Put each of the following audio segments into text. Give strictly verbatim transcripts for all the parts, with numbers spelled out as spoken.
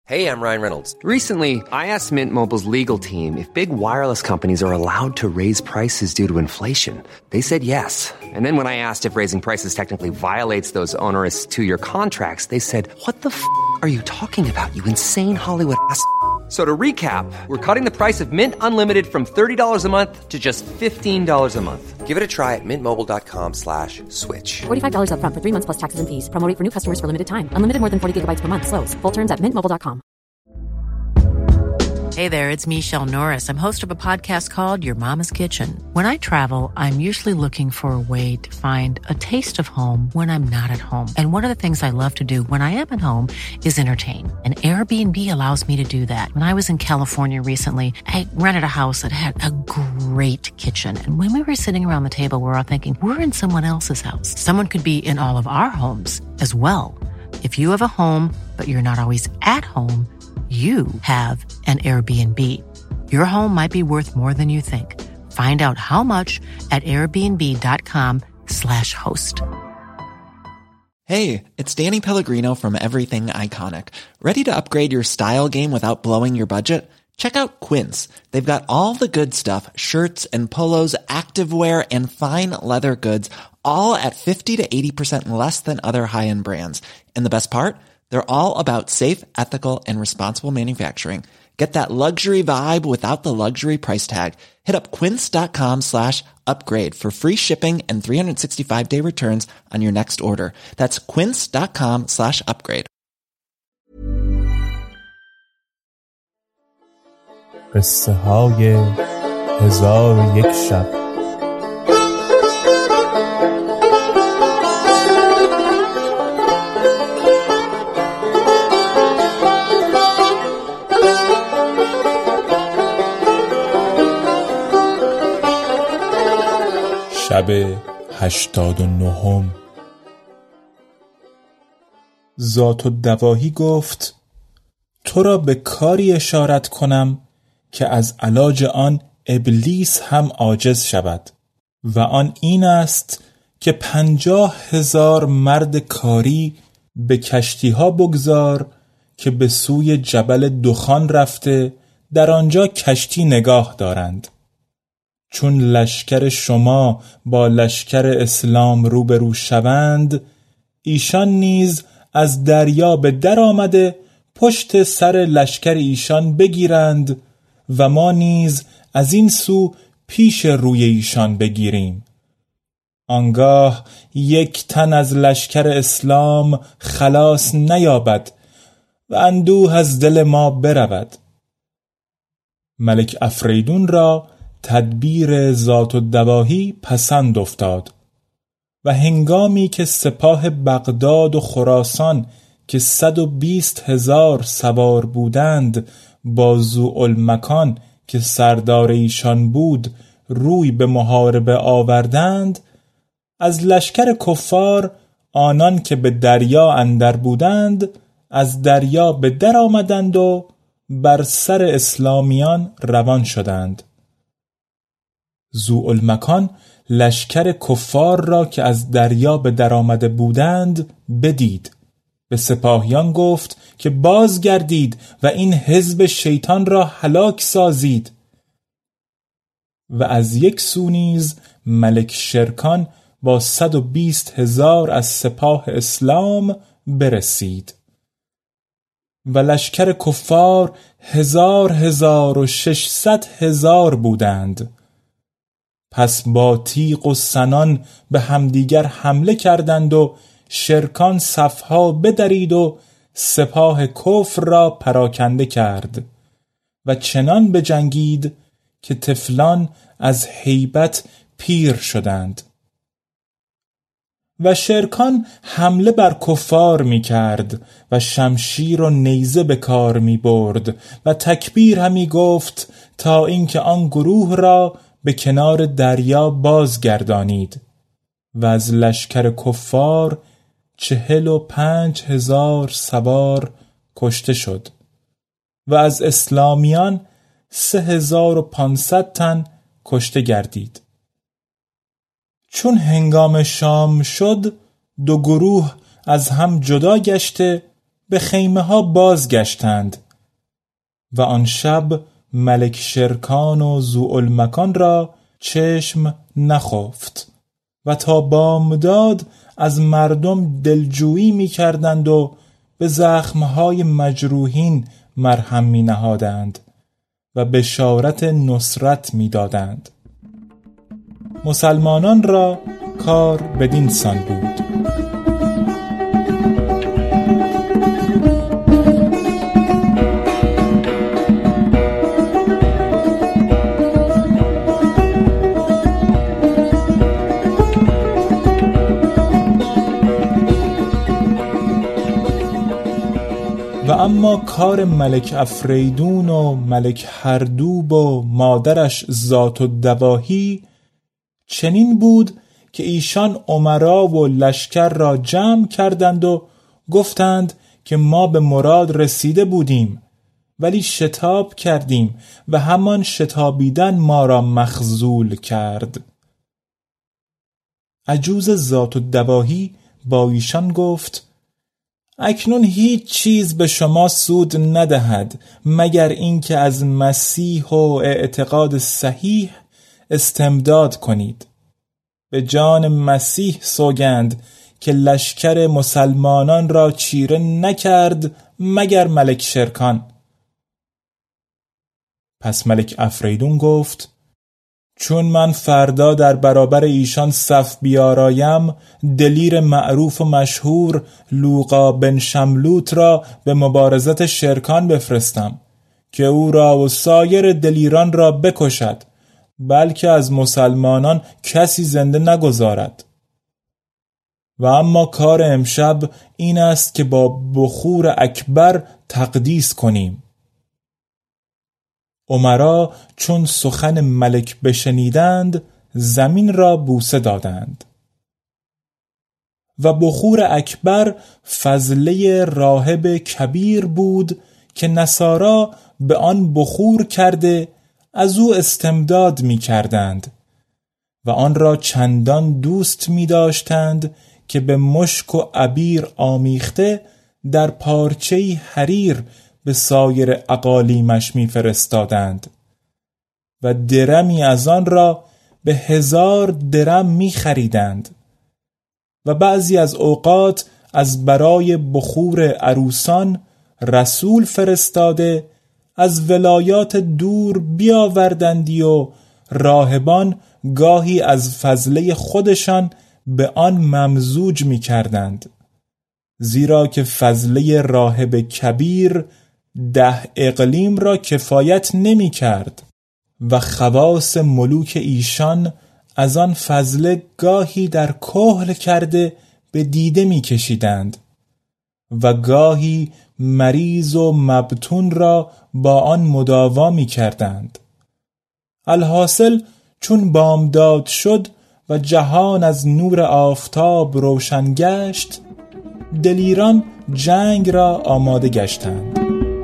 Hey, I'm Ryan Reynolds. Recently, I asked Mint Mobile's legal team if big wireless companies are allowed to raise prices due to inflation. They said yes. And then when I asked if raising prices technically violates those onerous two-year contracts, they said, "What the f*** are you talking about, you insane Hollywood ass?" So to recap, we're cutting the price of Mint Unlimited from thirty dollars a month to just fifteen dollars a month. Give it a try at mintmobile.com slash switch. forty-five dollars up front for three months plus taxes and fees. Promo rate for new customers for limited time. Unlimited more than forty gigabytes per month. Slows full terms at mint mobile dot com. Hey there, it's Michelle Norris. I'm host of a podcast called Your Mama's Kitchen. When I travel, I'm usually looking for a way to find a taste of home when I'm not at home. And one of the things I love to do when I am at home is entertain. And Airbnb allows me to do that. When I was in California recently, I rented a house that had a great kitchen. And when we were sitting around the table, we were all thinking, we're in someone else's house. Someone could be in all of our homes as well. If you have a home, but you're not always at home, you have an Airbnb. Your home might be worth more than you think. Find out how much at airbnb.com slash host. Hey, it's Danny Pellegrino from Everything Iconic. Ready to upgrade your style game without blowing your budget? Check out Quince. They've got all the good stuff, shirts and polos, activewear, and fine leather goods, all at fifty to eighty percent less than other high-end brands. And the best part? They're all about safe, ethical, and responsible manufacturing. Get that luxury vibe without the luxury price tag. Hit up quince.com slash upgrade for free shipping and three sixty-five day returns on your next order. That's quince.com slash upgrade. قصه های هزار و یک شب. شب هشتاد و نهم. ذات الدواهی گفت تو را به کاری اشارت کنم که از علاج آن ابلیس هم عاجز شود و آن این است که پنجاه هزار مرد کاری به کشتی ها بگذار که به سوی جبل دخان رفته در آنجا کشتی نگاه دارند. چون لشکر شما با لشکر اسلام روبرو شوند، ایشان نیز از دریا به در آمده پشت سر لشکر ایشان بگیرند و ما نیز از این سو پیش روی ایشان بگیریم. آنگاه یک تن از لشکر اسلام خلاص نیابد و اندوه از دل ما برود. ملک افریدون را تدبیر ذات الدواهی پسند افتاد و هنگامی که سپاه بغداد و خراسان که صد و بیست هزار سوار بودند با ذوالمکان که سردار ایشان بود روی به محاربه آوردند، از لشکر کفار آنان که به دریا اندر بودند از دریا به در آمدند و بر سر اسلامیان روان شدند. ذوالمکان لشکر کفار را که از دریا به در آمده بودند بدید، به سپاهیان گفت که بازگردید و این حزب شیطان را هلاک سازید. و از یک سو نیز ملک شرکان با صد و بیست هزار از سپاه اسلام برسید و لشکر کفار هزار هزار و ششصد هزار بودند. پس با تیغ و سنان به همدیگر حمله کردند و شرکان صفها بدرید و سپاه کفر را پراکنده کرد و چنان بجنگید که طفلان از هیبت پیر شدند. و شرکان حمله بر کفار می کرد و شمشیر و نیزه به کار می برد و تکبیر همی گفت تا اینکه آن گروه را به کنار دریا بازگردانید و از لشکر کفار چهل و پنج هزار سوار کشته شد و از اسلامیان سه هزار و پانصد تن کشته گردید. چون هنگام شام شد دو گروه از هم جدا گشته به خیمه ها بازگشتند و آن شب ملک شرکان و ذوالمکان را چشم نخفت و تا بامداد از مردم دلجویی می کردند و به زخمهای مجروحین مرهم می نهادند و بشارت نصرت می دادند. مسلمانان را کار بدین سان بود. و اما کار ملک افریدون و ملک هردوب و مادرش ذات الدواهی چنین بود که ایشان امرا و لشکر را جمع کردند و گفتند که ما به مراد رسیده بودیم ولی شتاب کردیم و همان شتابیدن ما را مخذول کرد. عجوز ذات الدواهی با ایشان گفت اکنون هیچ چیز به شما سود ندهد مگر اینکه از مسیح و اعتقاد صحیح استمداد کنید. به جان مسیح سوگند که لشکر مسلمانان را چیره نکرد مگر ملک شرکان. پس ملک افریدون گفت چون من فردا در برابر ایشان صف بیارایم دلیر معروف و مشهور لوقا بن شملوت را به مبارزت شرکان بفرستم که او را و سایر دلیران را بکشد بلکه از مسلمانان کسی زنده نگذارد. و اما کار امشب این است که با بخور اکبر تقدیس کنیم. امرا چون سخن ملک بشنیدند زمین را بوسه دادند. و بخور اکبر فضله راهب کبیر بود که نصارا به آن بخور کرده از او استمداد می کردند و آن را چندان دوست می داشتند که به مشک و عبیر آمیخته در پارچه‌ای حریر به سایر اقالیمش می فرستادند و درمی از آن را به هزار درم می خریدند و بعضی از اوقات از برای بخور عروسان رسول فرستاده از ولایات دور بیاوردندی و راهبان گاهی از فضله خودشان به آن ممزوج می کردند، زیرا که فضله راهب کبیر ده اقلیم را کفایت نمی کرد و خواص ملوک ایشان از آن فضله گاهی در کهل کرده به دیده می کشیدند و گاهی مریض و مبتون را با آن مداوا می کردند. الحاصل چون بامداد شد و جهان از نور آفتاب روشن گشت دلیران جنگ را آماده گشتند.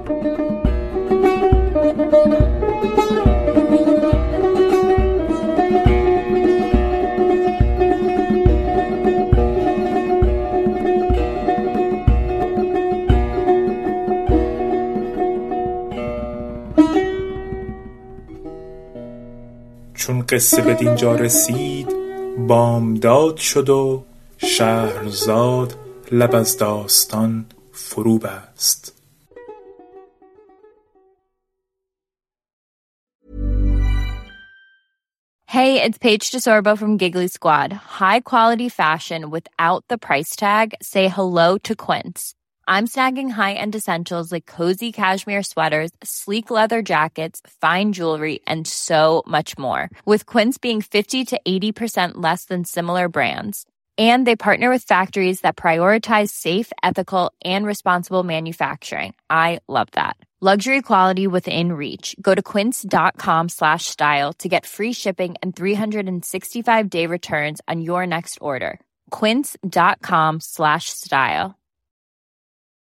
چون قصه به دینجا رسید بامداد شد و شهرزاد لب از داستان فرو بست. Hey, it's Paige DeSorbo from Giggly Squad. High quality fashion without the price tag. Say hello to Quince. I'm snagging high-end essentials like cozy cashmere sweaters, sleek leather jackets, fine jewelry, and so much more. With Quince being fifty to eighty percent less than similar brands. And they partner with factories that prioritize safe, ethical, and responsible manufacturing. I love that. Luxury quality within reach. Go to quince.com slash style to get free shipping and three sixty-five day returns on your next order. Quince.com slash style.